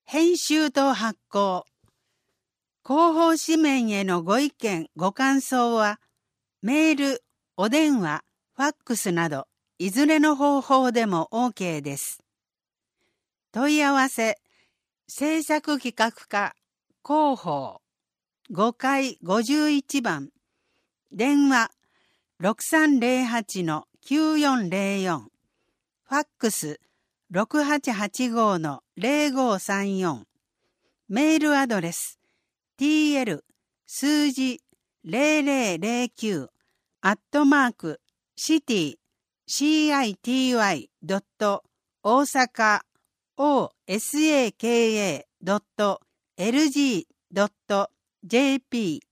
編集と発行。広報紙面へのご意見、ご感想は、メール、お電話、ファックスなど、いずれの方法でも OK です。問い合わせ、制作企画課、広報、5階51番、電話、6308-9404、ファックス、6885-0534、メールアドレス、tl 数字0009@city.osaka.osaka.lg.jp